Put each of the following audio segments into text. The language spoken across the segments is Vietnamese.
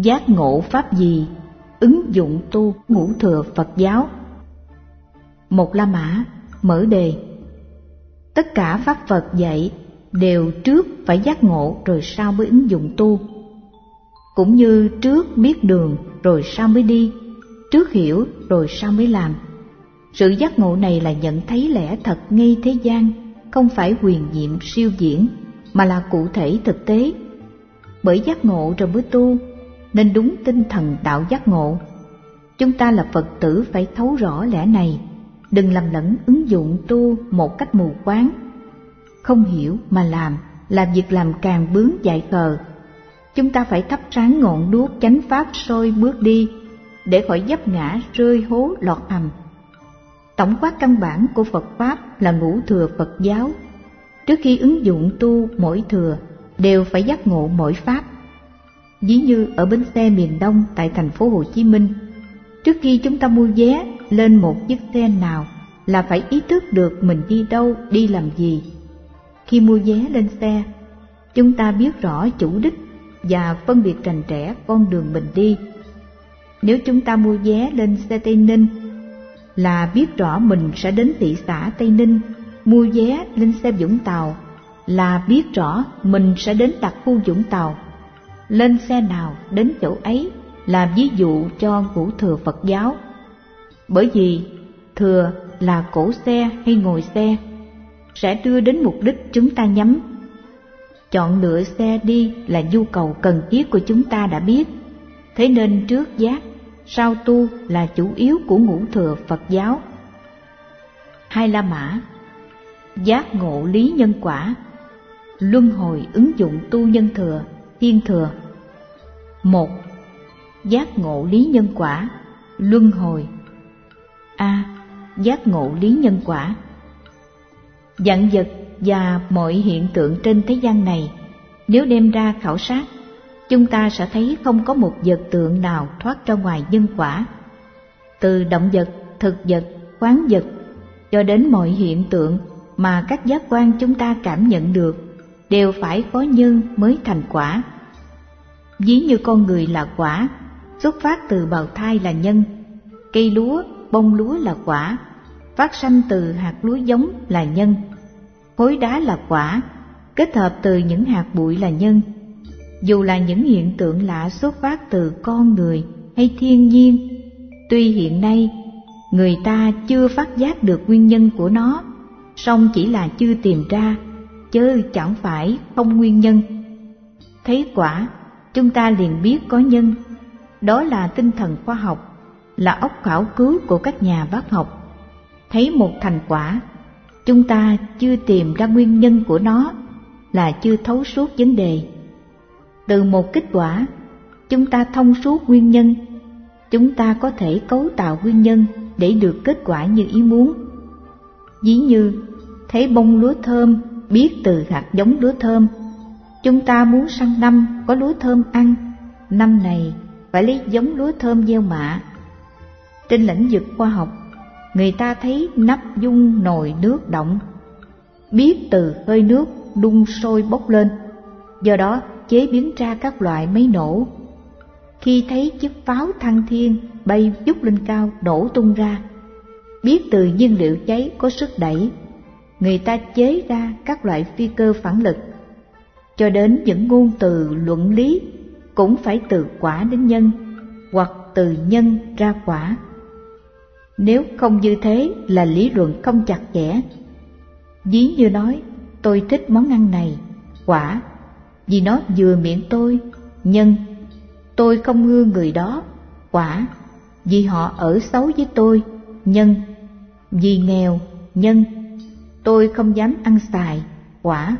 giác ngộ pháp gì, ứng dụng tu ngũ thừa Phật giáo. Một La Mã mở đề: tất cả pháp Phật dạy đều trước phải giác ngộ rồi sau mới ứng dụng tu. Cũng như trước biết đường rồi sau mới đi, trước hiểu rồi sau mới làm. Sự giác ngộ này là nhận thấy lẽ thật ngay thế gian, không phải huyền diệu siêu diễn, mà là cụ thể thực tế. Bởi giác ngộ rồi mới tu, nên đúng tinh thần đạo giác ngộ. Chúng ta là Phật tử phải thấu rõ lẽ này, đừng lầm lẫn ứng dụng tu một cách mù quáng. Không hiểu mà làm việc làm càng bướng dại khờ. Chúng ta phải thắp sáng ngọn đuốc chánh pháp soi bước đi, để khỏi vấp ngã rơi hố lọt hầm. Tổng quát căn bản của Phật Pháp là ngũ thừa Phật giáo. Trước khi ứng dụng tu mỗi thừa, đều phải giác ngộ mỗi Pháp. Ví như ở bến xe miền Đông tại thành phố Hồ Chí Minh, trước khi chúng ta mua vé lên một chiếc xe nào là phải ý thức được mình đi đâu, đi làm gì. Khi mua vé lên xe, chúng ta biết rõ chủ đích và phân biệt rành rẽ con đường mình đi. Nếu chúng ta mua vé lên xe Tây Ninh là biết rõ mình sẽ đến thị xã Tây Ninh, mua vé lên xe Vũng Tàu là biết rõ mình sẽ đến đặc khu Vũng Tàu. Lên xe nào đến chỗ ấy là ví dụ cho ngũ thừa Phật giáo. Bởi vì thừa là cổ xe hay ngồi xe, sẽ đưa đến mục đích chúng ta nhắm. Chọn lựa xe đi là nhu cầu cần thiết của chúng ta đã biết. Thế nên trước giác, sau tu là chủ yếu của ngũ thừa Phật giáo. Hai La Mã: giác ngộ lý nhân quả, luân hồi ứng dụng tu nhân thừa, thiên thừa. Một, giác ngộ lý nhân quả, luân hồi. A. Giác ngộ lý nhân quả. Vạn vật và mọi hiện tượng trên thế gian này, nếu đem ra khảo sát, chúng ta sẽ thấy không có một vật tượng nào thoát ra ngoài nhân quả. Từ động vật, thực vật, khoáng vật cho đến mọi hiện tượng mà các giác quan chúng ta cảm nhận được, đều phải có nhân mới thành quả. Ví như con người là quả, xuất phát từ bào thai là nhân. Cây lúa, bông lúa là quả, phát sanh từ hạt lúa giống là nhân. Khối đá là quả, kết hợp từ những hạt bụi là nhân. Dù là những hiện tượng lạ xuất phát từ con người hay thiên nhiên, tuy hiện nay người ta chưa phát giác được nguyên nhân của nó, song chỉ là chưa tìm ra, chứ chẳng phải không nguyên nhân. Thấy quả, chúng ta liền biết có nhân. Đó là tinh thần khoa học, là óc khảo cứu của các nhà bác học. Thấy một thành quả, chúng ta chưa tìm ra nguyên nhân của nó, là chưa thấu suốt vấn đề. Từ một kết quả, chúng ta thông suốt nguyên nhân, chúng ta có thể cấu tạo nguyên nhân để được kết quả như ý muốn. Ví như thấy bông lúa thơm biết từ hạt giống lúa thơm, chúng ta muốn sang năm có lúa thơm ăn, năm này phải lấy giống lúa thơm gieo mạ. Trên lĩnh vực khoa học, người ta thấy nắp dung nồi nước động, biết từ hơi nước đun sôi bốc lên, do đó chế biến ra các loại máy nổ. Khi thấy chiếc pháo thăng thiên bay vút lên cao nổ tung ra, biết từ nhiên liệu cháy có sức đẩy, người ta chế ra các loại phi cơ phản lực. Cho đến những ngôn từ luận lý cũng phải từ quả đến nhân, hoặc từ nhân ra quả. Nếu không như thế là lý luận không chặt chẽ. Ví như nói tôi thích món ăn này, quả, vì nó vừa miệng tôi, nhân. Tôi không ưa người đó, quả, vì họ ở xấu với tôi, nhân. Vì nghèo, nhân. Tôi không dám ăn xài, quả.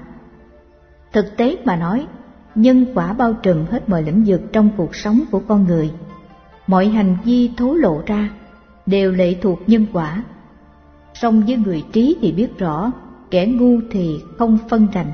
Thực tế mà nói, nhân quả bao trùm hết mọi lĩnh vực trong cuộc sống của con người. Mọi hành vi thổ lộ ra đều lệ thuộc nhân quả. Song với người trí thì biết rõ, kẻ ngu thì không phân rành.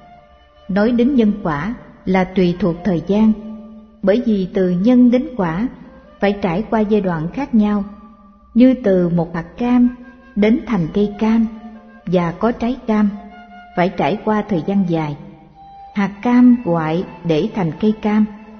Nói đến nhân quả là tùy thuộc thời gian, bởi vì từ nhân đến quả phải trải qua giai đoạn khác nhau, như từ một hạt cam đến thành cây cam và có trái cam phải trải qua thời gian dài. Hạt cam quại để thành cây cam,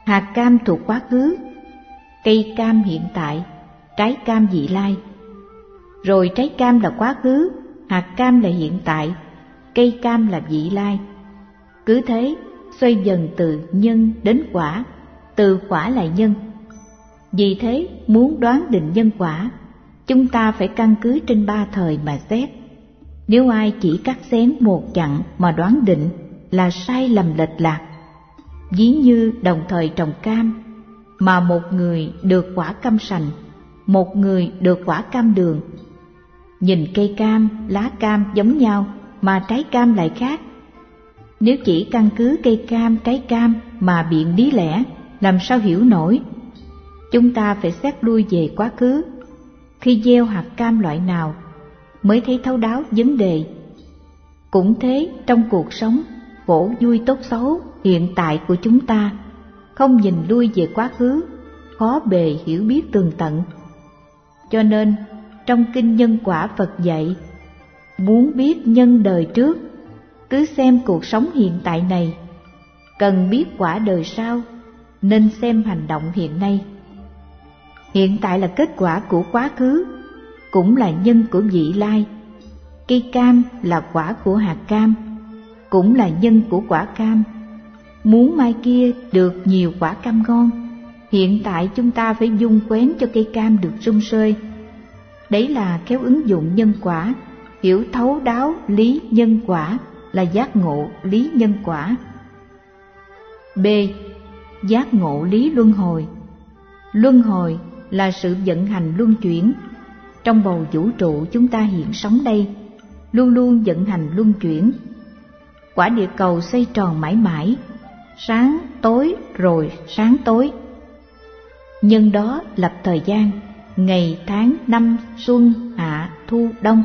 Hạt cam thuộc quá khứ, cây cam hiện tại, trái cam vị lai. Rồi trái cam là quá khứ, hạt cam là hiện tại, cây cam là vị lai. Cứ thế xoay dần từ nhân đến quả, từ quả lại nhân. Vì thế muốn đoán định nhân quả, chúng ta phải căn cứ trên 3 thời mà xét. Nếu ai chỉ cắt xén một chặng mà đoán định là sai lầm lệch lạc. Ví như đồng thời trồng cam, mà một người được quả cam sành, một người được quả cam đường. Nhìn cây cam, lá cam giống nhau mà trái cam lại khác. Nếu chỉ căn cứ cây cam, trái cam mà biện lý lẽ, làm sao hiểu nổi? Chúng ta phải xét lui về quá khứ. Khi gieo hạt cam loại nào mới thấy thấu đáo vấn đề. Cũng thế trong cuộc sống, khổ vui tốt xấu hiện tại của chúng ta, không nhìn lui về quá khứ, khó bề hiểu biết tường tận. Cho nên trong kinh Nhân Quả Phật dạy, muốn biết nhân đời trước, cứ xem cuộc sống hiện tại này. Cần biết quả đời sau, nên xem hành động hiện nay. Hiện tại là kết quả của quá khứ, cũng là nhân của vị lai. Cây cam là quả của hạt cam, cũng là nhân của quả cam. Muốn mai kia được nhiều quả cam ngon, hiện tại chúng ta phải dung quén cho cây cam được sum sơi. Đấy là khéo ứng dụng nhân quả, hiểu thấu đáo lý nhân quả, là giác ngộ lý nhân quả. B. Giác ngộ lý luân hồi. Luân hồi là sự vận hành luân chuyển. Trong bầu vũ trụ chúng ta hiện sống đây, luôn luôn vận hành luân chuyển. Quả địa cầu xoay tròn mãi mãi, sáng tối rồi sáng tối. Nhân đó lập thời gian, ngày tháng năm xuân hạ thu đông.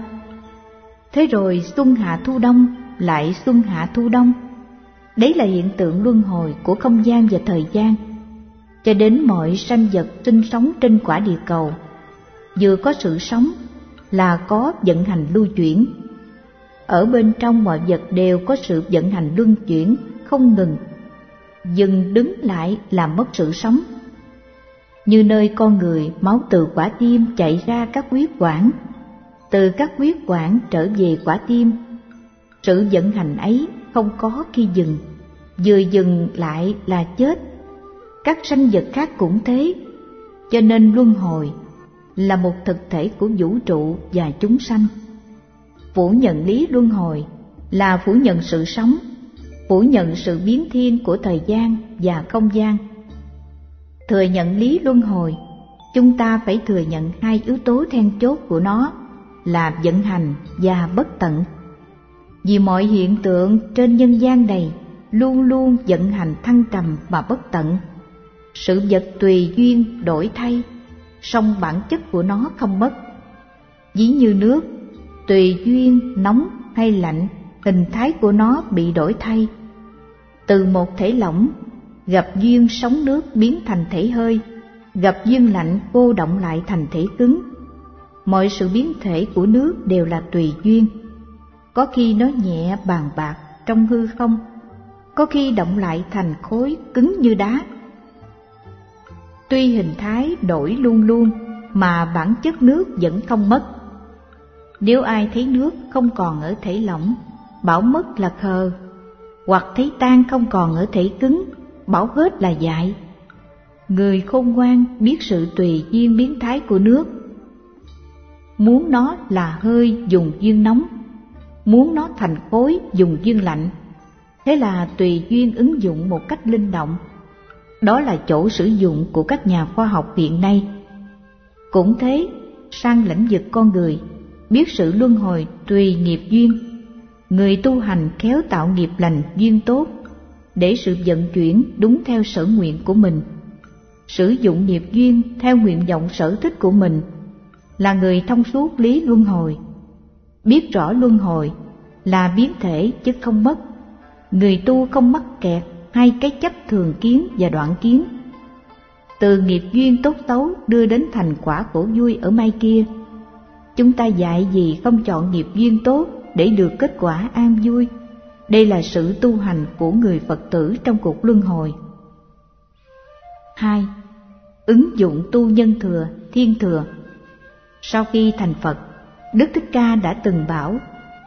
Thế rồi xuân hạ thu đông lại xuân hạ thu đông. Đấy là hiện tượng luân hồi của không gian và thời gian. Cho đến mọi sanh vật sinh sống trên quả địa cầu, vừa có sự sống là có vận hành lưu chuyển. Ở bên trong mọi vật đều có sự vận hành luân chuyển không ngừng. Dừng đứng lại làm mất sự sống. Như nơi con người, máu từ quả tim chạy ra các huyết quản, từ các huyết quản trở về quả tim. Sự vận hành ấy không có khi dừng, vừa dừng lại là chết. Các sanh vật khác cũng thế. Cho nên luân hồi là một thực thể của vũ trụ và chúng sanh. Phủ nhận lý luân hồi là phủ nhận sự sống, phủ nhận sự biến thiên của thời gian và không gian. Thừa nhận lý luân hồi, chúng ta phải thừa nhận 2 yếu tố then chốt của nó là vận hành và bất tận. Vì mọi hiện tượng trên nhân gian này luôn luôn vận hành thăng trầm mà bất tận. Sự vật tùy duyên đổi thay, song bản chất của nó không mất. Ví như nước, tùy duyên nóng hay lạnh, hình thái của nó bị đổi thay. Từ một thể lỏng, gặp duyên sóng nước biến thành thể hơi, gặp duyên lạnh cô động lại thành thể cứng. Mọi sự biến thể của nước đều là tùy duyên. Có khi nó nhẹ bàn bạc trong hư không, có khi động lại thành khối cứng như đá. Tuy hình thái đổi luôn luôn mà bản chất nước vẫn không mất. Nếu ai thấy nước không còn ở thể lỏng, bảo mất là khờ, hoặc thấy tan không còn ở thể cứng, bảo hết là dại. Người khôn ngoan biết sự tùy duyên biến thái của nước. Muốn nó là hơi dùng duyên nóng, muốn nó thành khối dùng duyên lạnh. Thế là tùy duyên ứng dụng một cách linh động. Đó là chỗ sử dụng của các nhà khoa học hiện nay. Cũng thế, sang lĩnh vực con người, biết sự luân hồi tùy nghiệp duyên. Người tu hành khéo tạo nghiệp lành duyên tốt, để sự vận chuyển đúng theo sở nguyện của mình. Sử dụng nghiệp duyên theo nguyện vọng sở thích của mình, là người thông suốt lý luân hồi. Biết rõ luân hồi là biến thể chứ không mất. Người tu không mắc kẹt hai cái chấp thường kiến và đoạn kiến. Từ nghiệp duyên tốt xấu đưa đến thành quả khổ vui ở mai kia. Chúng ta dạy gì không chọn nghiệp duyên tốt để được kết quả an vui. Đây là sự tu hành của người Phật tử trong cuộc luân hồi. 2. Ứng dụng tu nhân thừa, thiên thừa. Sau khi thành Phật, Đức Thích Ca đã từng bảo: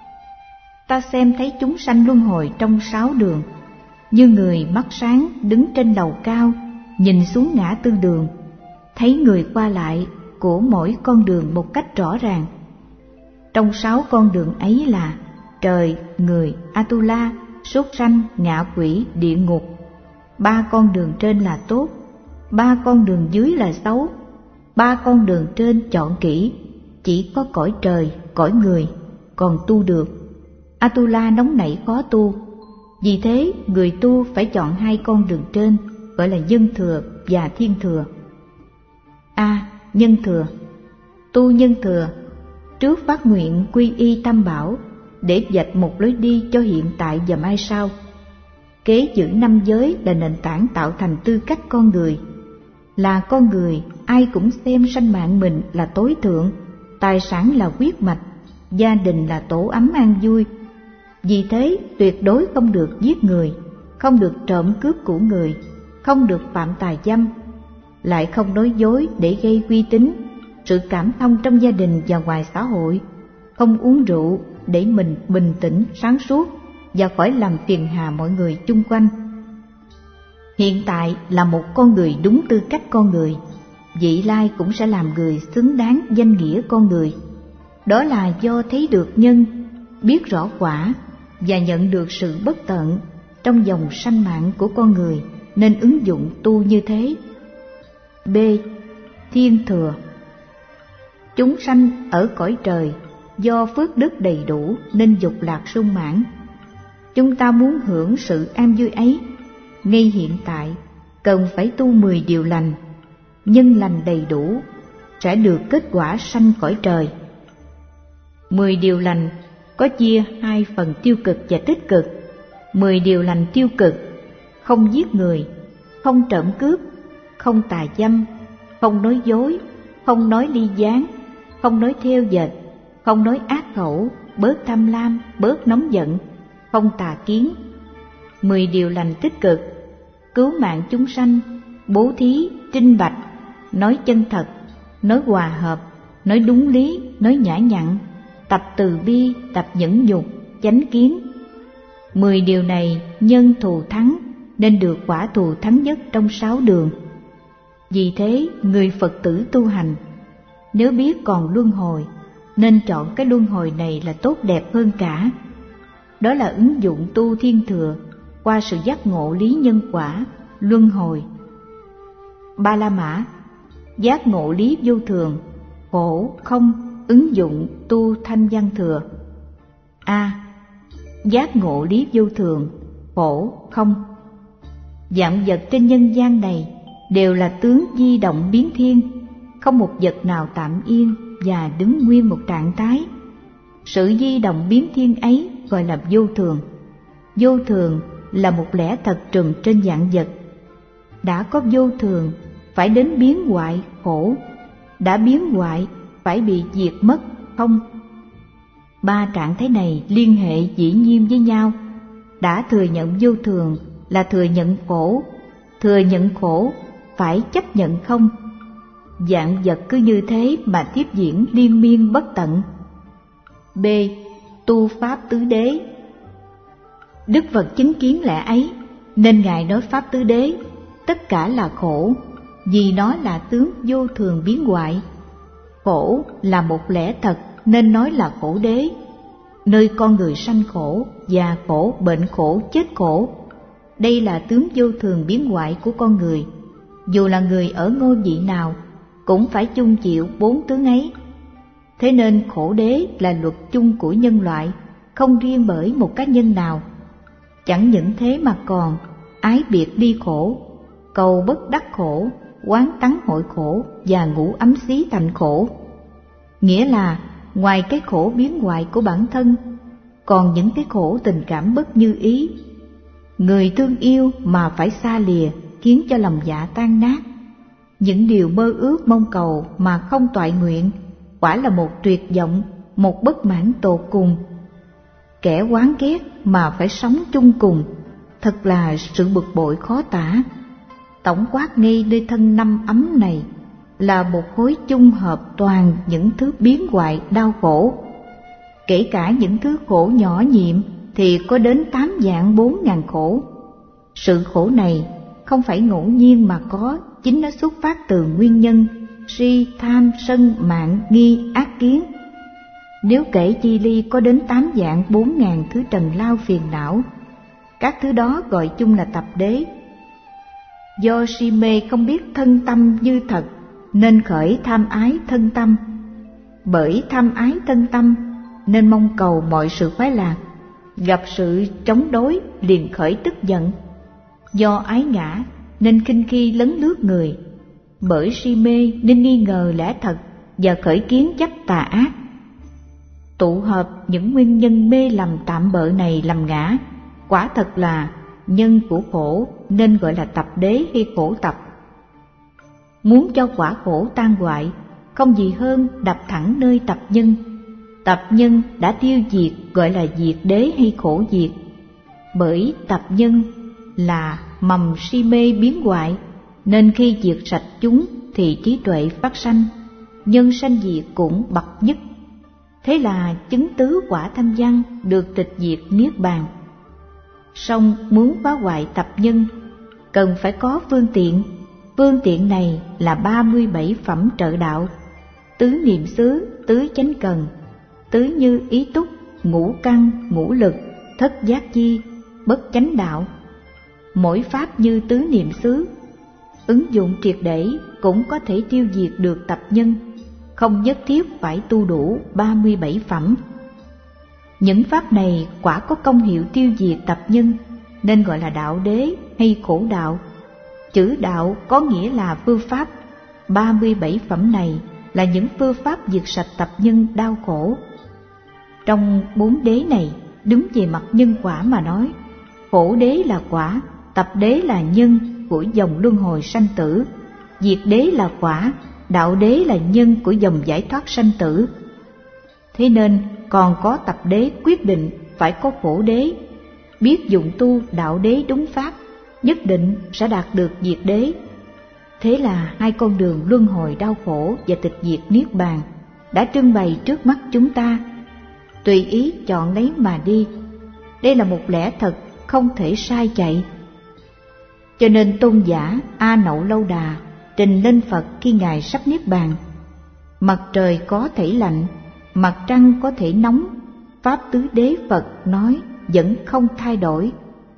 ta xem thấy chúng sanh luân hồi trong 6 đường, như người mắt sáng đứng trên lầu cao, nhìn xuống ngã tư đường, thấy người qua lại của mỗi con đường một cách rõ ràng. Trong 6 con đường ấy là trời, người, Atula, súc sanh, ngạ quỷ, địa ngục. 3 con đường trên là tốt, 3 con đường dưới là xấu. 3 con đường trên chọn kỹ, chỉ có cõi trời, cõi người còn tu được. Atula nóng nảy khó tu, vì thế người tu phải chọn 2 con đường trên, gọi là nhân thừa và thiên thừa. A. Nhân thừa. Tu nhân thừa trước phát nguyện quy y Tam Bảo, để vạch một lối đi cho hiện tại và mai sau. Kế giữ 5 giới là nền tảng tạo thành tư cách con người. Là con người, ai cũng xem sanh mạng mình là tối thượng, tài sản là huyết mạch, gia đình là tổ ấm an vui. Vì thế tuyệt đối không được giết người, không được trộm cướp của người, không được phạm tà dâm, lại không nói dối để gây uy tín, sự cảm thông trong gia đình và ngoài xã hội, không uống rượu để mình bình tĩnh sáng suốt và khỏi làm phiền hà mọi người chung quanh. Hiện tại là một con người đúng tư cách con người, vị lai cũng sẽ làm người xứng đáng danh nghĩa con người. Đó là do thấy được nhân, biết rõ quả và nhận được sự bất tận trong dòng sanh mạng của con người, nên ứng dụng tu như thế. B. Thiên thừa. Chúng sanh ở cõi trời do phước đức đầy đủ nên dục lạc sung mãn. Chúng ta muốn hưởng sự an vui ấy, ngay hiện tại cần phải tu 10 điều lành. Nhân lành đầy đủ sẽ được kết quả sanh cõi trời. 10 điều lành có chia 2 phần tiêu cực và tích cực. 10 điều lành tiêu cực: không giết người, không trộm cướp, không tà dâm, không nói dối, không nói ly gián, không nói thêu dệt, không nói ác khẩu, bớt tham lam, bớt nóng giận, không tà kiến. 10 điều lành tích cực: cứu mạng chúng sanh, bố thí, trinh bạch, nói chân thật, nói hòa hợp, nói đúng lý, nói nhã nhặn, tập từ bi, tập nhẫn nhục, chánh kiến. 10 điều này nhân thù thắng nên được quả thù thắng nhất trong 6 đường. Vì thế người Phật tử tu hành, nếu biết còn luân hồi, nên chọn cái luân hồi này là tốt đẹp hơn cả. Đó là ứng dụng tu thiên thừa qua sự giác ngộ lý nhân quả, luân hồi. Ba La Mã giác ngộ lý vô thường, khổ không, ứng dụng tu thanh văn thừa. A. Giác ngộ lý vô thường, khổ không. Vạn vật trên nhân gian này đều là tướng di động biến thiên, không một vật nào tạm yên và đứng nguyên một trạng thái. Sự di động biến thiên ấy gọi là vô thường. Vô thường là một lẽ thật trừng trên vạn vật. Đã có vô thường phải đến biến hoại, khổ. Đã biến hoại phải bị diệt mất, không. 3 trạng thái này liên hệ dĩ nhiên với nhau. Đã thừa nhận vô thường là thừa nhận khổ, thừa nhận khổ phải chấp nhận không. Vạn vật cứ như thế mà tiếp diễn liên miên bất tận. B. Tu pháp tứ đế. Đức Phật chứng kiến lẽ ấy nên Ngài nói pháp tứ đế tất cả là khổ, vì nó là tướng vô thường biến hoại. Khổ là một lẽ thật nên nói là khổ đế, nơi con người sanh khổ, già khổ, bệnh khổ, chết khổ. Đây là tướng vô thường biến hoại của con người. Dù là người ở ngôi vị nào cũng phải chung chịu 4 tướng ấy. Thế nên khổ đế là luật chung của nhân loại, không riêng bởi một cá nhân nào. Chẳng những thế mà còn ái biệt ly khổ, cầu bất đắc khổ, quán tắng hội khổ và ngủ ấm xí thành khổ. Nghĩa là ngoài cái khổ biến hoại của bản thân, còn những cái khổ tình cảm bất như ý. Người thương yêu mà phải xa lìa khiến cho lòng dạ tan nát. Những điều mơ ước mong cầu mà không toại nguyện, quả là một tuyệt vọng, một bất mãn tột cùng. Kẻ oán ghét mà phải sống chung cùng, thật là sự bực bội khó tả. tổng quát ngay nơi thân năm ấm này là một khối chung hợp toàn những thứ biến hoại đau khổ. Kể cả những thứ khổ nhỏ nhiệm thì có đến 8 dạng 4.000 khổ. Sự khổ này không phải ngẫu nhiên mà có, chính nó xuất phát từ nguyên nhân si, tham, sân, mạng, nghi, ác kiến. Nếu kể chi ly có đến 8 dạng 4.000 thứ trần lao phiền não, các thứ đó gọi chung là tập đế. Do si mê không biết thân tâm như thật nên khởi tham ái thân tâm, bởi tham ái thân tâm nên mong cầu mọi sự khoái lạc, gặp sự chống đối liền khởi tức giận. Do ái ngã nên khinh khi lấn lướt người, bởi si mê nên nghi ngờ lẽ thật và khởi kiến chấp tà ác. Tụ hợp những nguyên nhân mê lầm tạm bợ này làm ngã, quả thật là nhân của khổ nên gọi là tập đế hay khổ tập. Muốn cho quả khổ tan hoại, không gì hơn đập thẳng nơi tập nhân. Tập nhân đã tiêu diệt gọi là diệt đế hay khổ diệt. Bởi tập nhân là mầm si mê biến hoại, nên khi diệt sạch chúng thì trí tuệ phát sanh, nhân sanh diệt cũng bậc nhất. Thế là chứng tứ quả thanh văn được tịch diệt niết bàn. Song muốn phá hoại tập nhân cần phải có phương tiện. Phương tiện này là 37 phẩm trợ đạo: tứ niệm xứ, tứ chánh cần, tứ như ý túc, ngũ căn, ngũ lực, thất giác chi, bất chánh đạo. Mỗi pháp như tứ niệm xứ, ứng dụng triệt để cũng có thể tiêu diệt được tập nhân, không nhất thiết phải tu đủ 37 phẩm. Những pháp này quả có công hiệu tiêu diệt tập nhân nên gọi là đạo đế hay khổ đạo. Chữ đạo có nghĩa là phương pháp. 37 phẩm này là những phương pháp diệt sạch tập nhân đau khổ. Trong 4 đế này, đứng về mặt nhân quả mà nói, khổ đế là quả, tập đế là nhân của dòng luân hồi sanh tử, diệt đế là quả, đạo đế là nhân của dòng giải thoát sanh tử. Thế nên còn có tập đế quyết định phải có khổ đế. Biết dụng tu đạo đế đúng pháp, nhất định sẽ đạt được diệt đế. Thế là hai con đường luân hồi đau khổ và tịch diệt niết bàn đã trưng bày trước mắt chúng ta. Tùy ý chọn lấy mà đi. Đây là một lẽ thật không thể sai chạy. Cho nên tôn giả A Nậu Lâu Đà trình lên Phật khi Ngài sắp niết bàn: mặt trời có thể lạnh, mặt trăng có thể nóng, pháp tứ đế Phật nói vẫn không thay đổi.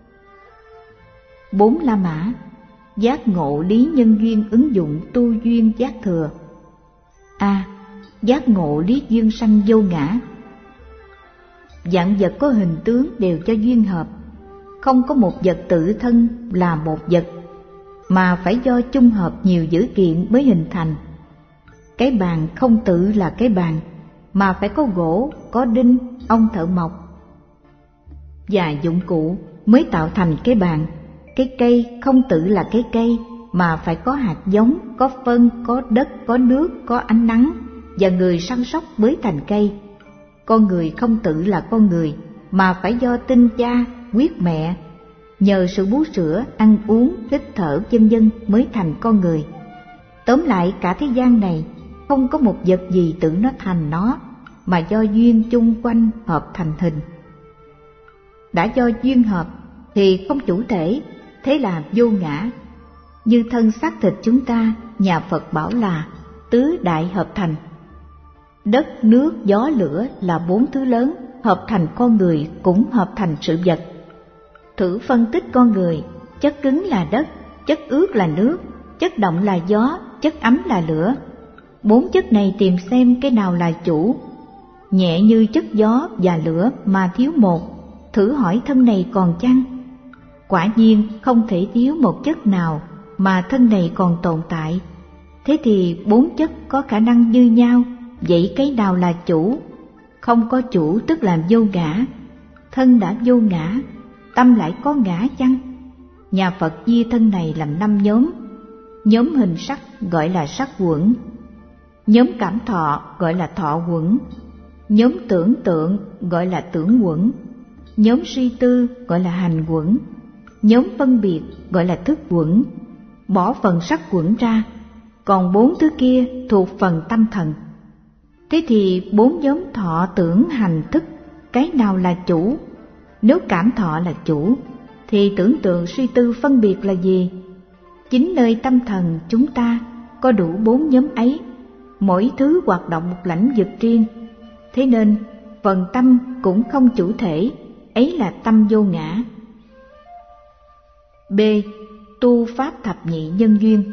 4 La Mã giác ngộ lý nhân duyên ứng dụng tu duyên giác thừa. A. Giác ngộ lý duyên sanh vô ngã. Vạn vật có hình tướng đều cho duyên hợp, không có một vật tự thân là một vật, mà phải do chung hợp nhiều dữ kiện mới hình thành. Cái bàn không tự là cái bàn, mà phải có gỗ, có đinh, ông thợ mộc và dụng cụ mới tạo thành cái bàn. Cái cây không tự là cái cây, mà phải có hạt giống, có phân, có đất, có nước, có ánh nắng và người săn sóc mới thành cây. Con người không tự là con người, mà phải do tinh cha, huyết mẹ, nhờ sự bú sữa, ăn uống, hít thở vân vân mới thành con người. Tóm lại cả thế gian này không có một vật gì tự nó thành nó, mà do duyên chung quanh hợp thành hình. Đã do duyên hợp thì không chủ thể, thế là vô ngã. Như thân xác thịt chúng ta, nhà Phật bảo là tứ đại hợp thành. Đất, nước, gió, lửa là 4 thứ lớn, hợp thành con người cũng hợp thành sự vật. Thử phân tích con người, chất cứng là đất, chất ướt là nước, chất động là gió, chất ấm là lửa. 4 chất này tìm xem cái nào là chủ. Nhẹ như chất gió và lửa mà thiếu một, thử hỏi thân này còn chăng? Quả nhiên không thể thiếu một chất nào mà thân này còn tồn tại. Thế thì 4 chất có khả năng như nhau, vậy cái nào là chủ? Không có chủ tức là vô ngã. Thân đã vô ngã, tâm lại có ngã chăng? Nhà Phật chia thân này làm 5 nhóm. Nhóm hình sắc gọi là sắc quẩn, nhóm cảm thọ gọi là thọ quẩn, nhóm tưởng tượng gọi là tưởng quẩn, nhóm suy tư gọi là hành quẩn, nhóm phân biệt gọi là thức quẩn, bỏ phần sắc quẩn ra, còn 4 thứ kia thuộc phần tâm thần. Thế thì 4 nhóm thọ tưởng hành thức, cái nào là chủ? Nếu cảm thọ là chủ, thì tưởng tượng suy tư phân biệt là gì? Chính nơi tâm thần chúng ta có đủ 4 nhóm ấy, mỗi thứ hoạt động một lãnh vực riêng. Thế nên phần tâm cũng không chủ thể, ấy là tâm vô ngã. B. Tu pháp thập nhị nhân duyên.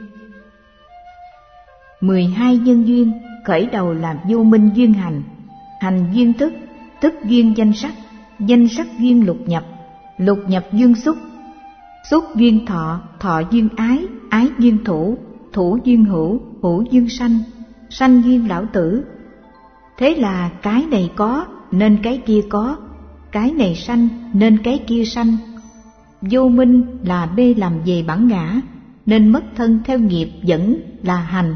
12 nhân duyên khởi đầu làm vô minh duyên hành, hành duyên thức, thức duyên danh sắc, danh sắc duyên lục nhập, lục nhập duyên xúc, xúc duyên thọ, thọ duyên ái, ái duyên thủ, thủ duyên hữu, hữu duyên sanh, sanh duyên lão tử. Thế là cái này có nên cái kia có, cái này sanh nên cái kia sanh. Vô minh là mê lầm về bản ngã, nên mất thân theo nghiệp dẫn là hành.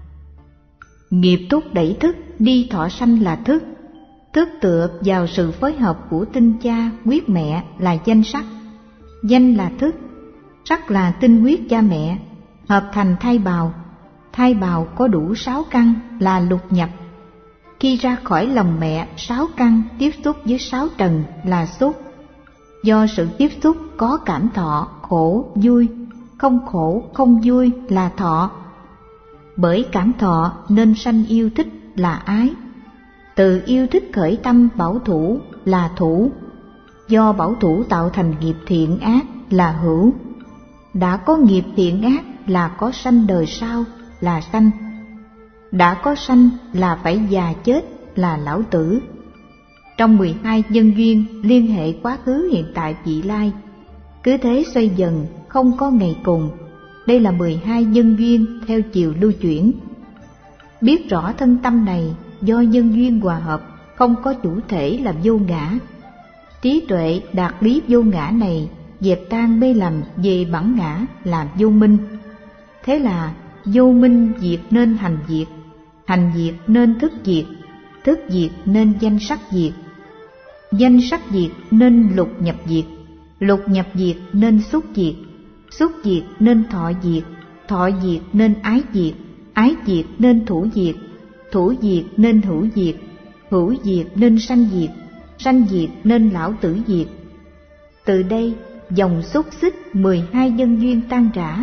Nghiệp thúc đẩy thức đi thọ sanh là thức, thức tựa vào sự phối hợp của tinh cha huyết mẹ là danh sắc, danh là thức, sắc là tinh huyết cha mẹ, hợp thành thai bào có đủ 6 căn là lục nhập. Khi ra khỏi lòng mẹ 6 căn tiếp xúc với 6 trần là xúc. Do sự tiếp xúc có cảm thọ, khổ, vui, không khổ, không vui là thọ. Bởi cảm thọ nên sanh yêu thích là ái. Từ yêu thích khởi tâm bảo thủ là thủ. Do bảo thủ tạo thành nghiệp thiện ác là hữu. Đã có nghiệp thiện ác là có sanh đời sau là sanh. Đã có sanh là phải già chết là lão tử. Trong 12 nhân duyên liên hệ quá khứ hiện tại vị lai, cứ thế xoay dần không có ngày cùng. Đây là 12 nhân duyên theo chiều lưu chuyển. Biết rõ thân tâm này do nhân duyên hòa hợp, không có chủ thể là vô ngã. Trí tuệ đạt lý vô ngã này dẹp tan mê lầm về bản ngã là vô minh. Thế là vô minh diệt nên hành diệt, hành diệt nên thức diệt, thức diệt nên danh sắc diệt, danh sắc diệt nên lục nhập diệt, lục nhập diệt nên xúc diệt, xúc diệt nên thọ diệt, thọ diệt nên ái diệt, ái diệt nên thủ diệt, thủ diệt nên hữu diệt, hữu diệt nên sanh diệt, sanh diệt nên lão tử diệt. Từ đây dòng xúc xích 12 nhân duyên tan rã.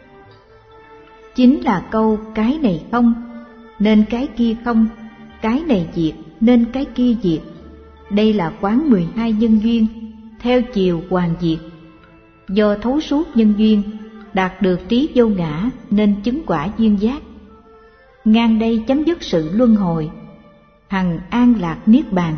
Chính là câu cái này không nên cái kia không, cái này diệt nên cái kia diệt. Đây là quán 12 nhân duyên theo chiều hoàn diệt. Do thấu suốt nhân duyên, đạt được trí vô ngã nên chứng quả duyên giác. Ngang đây chấm dứt sự luân hồi, hằng an lạc niết bàn.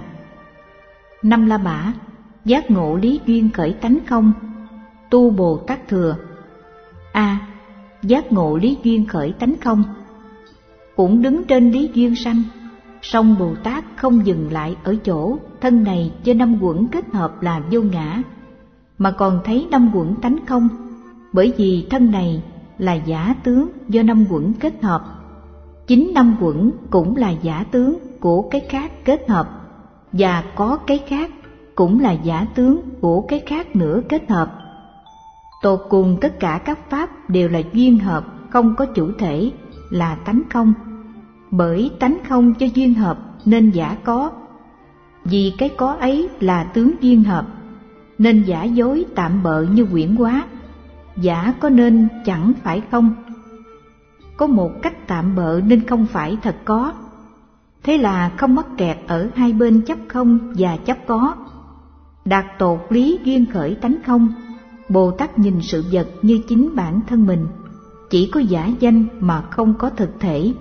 5 La Mã, giác ngộ lý duyên khởi tánh không, tu Bồ Tát thừa. A. Giác ngộ lý duyên khởi tánh không, cũng đứng trên lý duyên sanh. Song Bồ Tát không dừng lại ở chỗ thân này cho 5 quẩn kết hợp là vô ngã, mà còn thấy 5 quẩn tánh không, bởi vì thân này là giả tướng do 5 quẩn kết hợp. Chính 5 quẩn cũng là giả tướng của cái khác kết hợp, và có cái khác cũng là giả tướng của cái khác nữa kết hợp. Tột cùng tất cả các pháp đều là duyên hợp, không có chủ thể, là tánh không. Bởi tánh không cho duyên hợp nên giả có. Vì cái có ấy là tướng duyên hợp, nên giả dối tạm bợ như quyển hóa. Giả có nên chẳng phải không. Có một cách tạm bợ nên không phải thật có. Thế là không mắc kẹt ở hai bên chấp không và chấp có. Đạt tột lý duyên khởi tánh không, Bồ Tát nhìn sự vật như chính bản thân mình, chỉ có giả danh mà không có thực thể.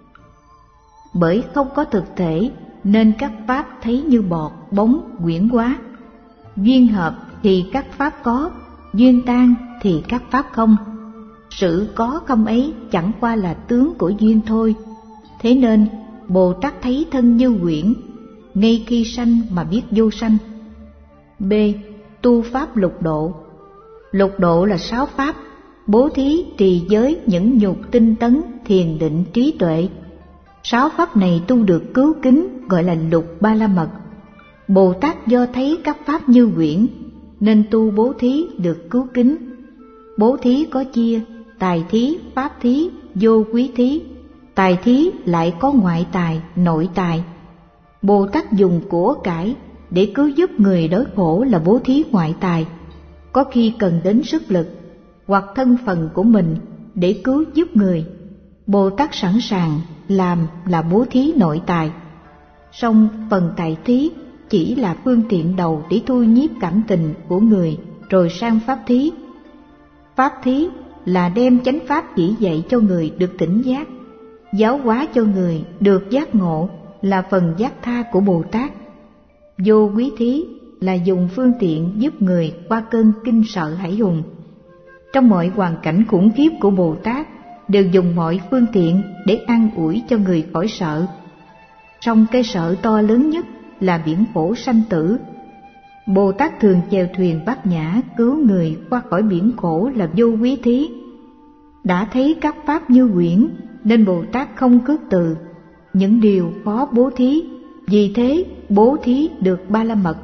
Bởi không có thực thể nên các pháp thấy như bọt, bóng, quyển hóa. Duyên hợp thì các pháp có, duyên tan thì các pháp không. Sự có không ấy chẳng qua là tướng của duyên thôi. Thế nên Bồ Tát thấy thân như quyển, ngay khi sanh mà biết vô sanh. B. Tu pháp lục độ. Lục độ là 6 pháp: bố thí, trì giới, nhẫn nhục, tinh tấn, thiền định, trí tuệ. 6 pháp này tu được cứu kính gọi là lục ba la mật. Bồ Tát do thấy các pháp như quyển nên tu bố thí được cứu kính. Bố thí có chia tài thí, pháp thí, vô quý thí. Tài thí lại có ngoại tài, nội tài. Bồ Tát dùng của cải để cứu giúp người đói khổ là bố thí ngoại tài. Có khi cần đến sức lực hoặc thân phận của mình để cứu giúp người, Bồ Tát sẵn sàng làm là bố thí nội tài. Song phần tài thí chỉ là phương tiện đầu để thu nhiếp cảm tình của người rồi sang pháp thí. Pháp thí là đem chánh pháp chỉ dạy cho người được tỉnh giác, giáo hóa cho người được giác ngộ là phần giác tha của Bồ Tát. Vô quý thí là dùng phương tiện giúp người qua cơn kinh sợ hãi hùng. Trong mọi hoàn cảnh khủng khiếp của Bồ Tát đều dùng mọi phương tiện để an ủi cho người khỏi sợ. Song cái sợ to lớn nhất là biển khổ sanh tử. Bồ Tát thường chèo thuyền Bát Nhã cứu người qua khỏi biển khổ là vô quý thí. Đã thấy các pháp như quyển nên Bồ Tát không khước từ những điều khó bố thí, vì thế bố thí được Ba La Mật.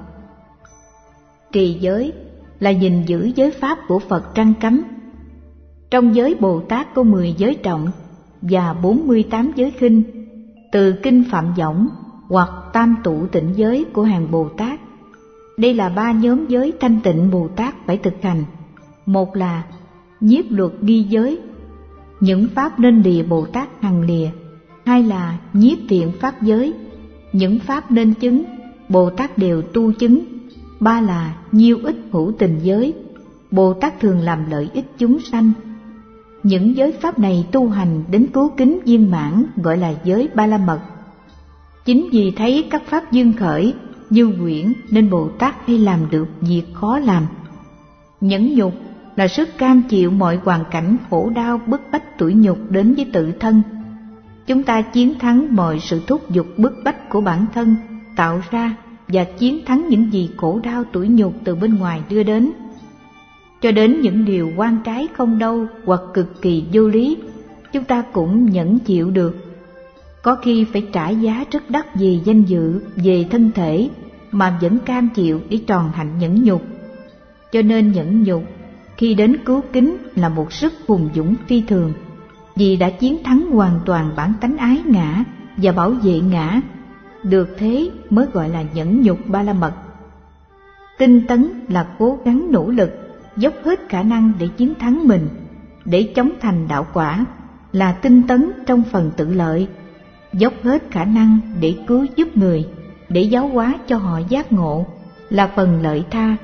Trì giới là gìn giữ giới pháp của Phật trang cấm. Trong giới Bồ Tát có 10 giới trọng và 48 giới khinh, từ kinh Phạm Võng hoặc Tam Tụ Tịnh giới của hàng Bồ Tát. Đây là 3 nhóm giới thanh tịnh Bồ Tát phải thực hành. Một là nhiếp luật ghi giới, những pháp nên lìa Bồ Tát hằng lìa. Hai là nhiếp thiện pháp giới, những pháp nên chứng Bồ Tát đều tu chứng. Ba là nhiêu ích hữu tình giới, Bồ Tát thường làm lợi ích chúng sanh. Những giới pháp này tu hành đến cứu kính viên mãn gọi là giới Ba La Mật. Chính vì thấy các pháp duyên khởi như quyển nên Bồ Tát hay làm được việc khó làm. Nhẫn nhục là sức cam chịu mọi hoàn cảnh khổ đau bức bách tủi nhục đến với tự thân. Chúng ta chiến thắng mọi sự thúc giục bức bách của bản thân tạo ra và chiến thắng những gì khổ đau tủi nhục từ bên ngoài đưa đến. Cho đến những điều oan trái không đâu hoặc cực kỳ vô lý, chúng ta cũng nhẫn chịu được. Có khi phải trả giá rất đắt vì danh dự, về thân thể, mà vẫn cam chịu để tròn hạnh nhẫn nhục. Cho nên nhẫn nhục khi đến cứu kính là một sức hùng dũng phi thường, vì đã chiến thắng hoàn toàn bản tánh ái ngã và bảo vệ ngã. Được thế mới gọi là nhẫn nhục Ba La Mật. Tinh tấn là cố gắng nỗ lực, dốc hết khả năng để chiến thắng mình, để chống thành đạo quả, là tinh tấn trong phần tự lợi. Dốc hết khả năng để cứu giúp người, để giáo hóa cho họ giác ngộ, là phần lợi tha.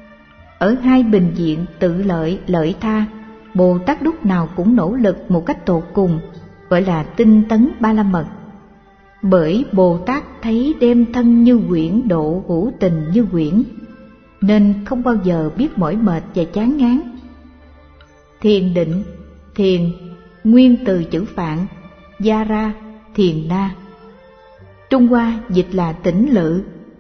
Ở hai bình diện tự lợi, lợi tha, Bồ Tát lúc nào cũng nỗ lực một cách tột cùng, gọi là tinh tấn Ba La Mật. Bởi Bồ Tát thấy đem thân như quyển độ hữu tình như quyển, nên không bao giờ biết mỏi mệt và chán ngán. Thiền định, thiền nguyên từ chữ Phạn, gia ra, thiền na. Trung Hoa dịch là tĩnh lự,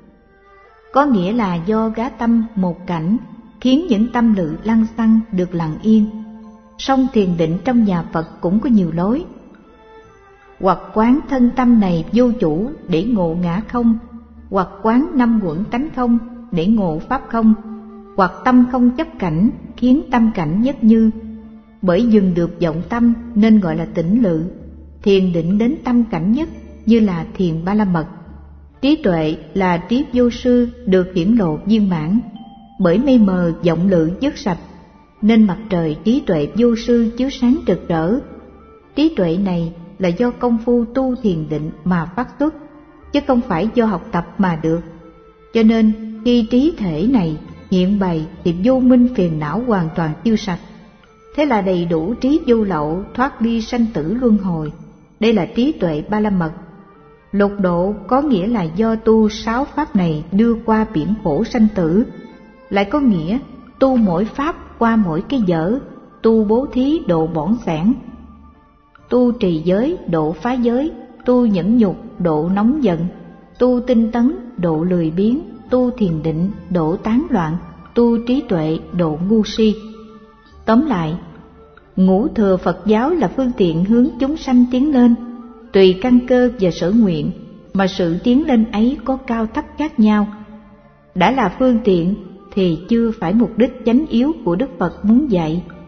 có nghĩa là do gá tâm một cảnh khiến những tâm lự lăng xăng được lặng yên. Song thiền định trong nhà Phật cũng có nhiều lối. Hoặc quán thân tâm này vô chủ để ngộ ngã không, hoặc quán năm uẩn tánh không để ngộ pháp không, hoặc tâm không chấp cảnh khiến tâm cảnh nhất như. Bởi dừng được vọng tâm nên gọi là tĩnh lự. Thiền định đến tâm cảnh nhất như là thiền Ba La Mật. Trí tuệ là trí vô sư được hiển lộ viên mãn. Bởi mây mờ vọng lự dứt sạch nên mặt trời trí tuệ vô sư chiếu sáng rực rỡ. Trí tuệ này là do công phu tu thiền định mà phát xuất, chứ không phải do học tập mà được. Cho nên khi trí thể này hiện bày thì vô minh phiền não hoàn toàn tiêu sạch. Thế là đầy đủ trí vô lậu, thoát ly sanh tử luân hồi. Đây là trí tuệ Ba La Mật. Lục độ có nghĩa là do tu 6 pháp này đưa qua biển khổ sanh tử. Lại có nghĩa tu mỗi pháp qua mỗi cái dở, tu bố thí độ bỏn sẻn, tu trì giới độ phá giới, tu nhẫn nhục độ nóng giận, tu tinh tấn độ lười biếng, tu thiền định độ tán loạn, tu trí tuệ độ ngu si. Tóm lại, ngũ thừa Phật giáo là phương tiện hướng chúng sanh tiến lên, tùy căn cơ và sở nguyện mà sự tiến lên ấy có cao thấp khác nhau. Đã là phương tiện thì chưa phải mục đích chánh yếu của Đức Phật muốn dạy.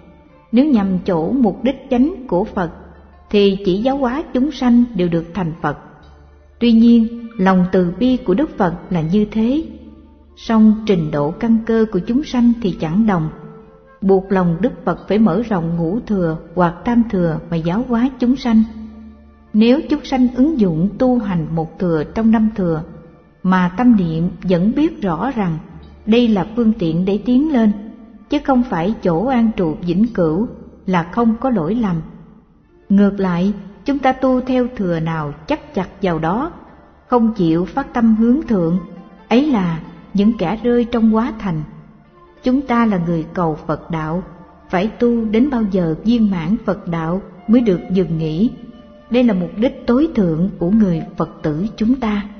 Nếu nhằm chỗ mục đích chánh của Phật thì chỉ giáo hóa chúng sanh đều được thành Phật. Tuy nhiên, lòng từ bi của Đức Phật là như thế, song trình độ căn cơ của chúng sanh thì chẳng đồng. Buộc lòng Đức Phật phải mở rộng ngũ thừa hoặc tam thừa mà giáo hóa chúng sanh. Nếu chúng sanh ứng dụng tu hành một thừa trong năm thừa, mà tâm niệm vẫn biết rõ rằng đây là phương tiện để tiến lên, chứ không phải chỗ an trụ vĩnh cửu, là không có lỗi lầm. Ngược lại, chúng ta tu theo thừa nào chắc chặt vào đó, không chịu phát tâm hướng thượng, ấy là những kẻ rơi trong hóa thành. Chúng ta là người cầu Phật đạo, phải tu đến bao giờ viên mãn Phật đạo mới được dừng nghỉ. Đây là mục đích tối thượng của người Phật tử chúng ta.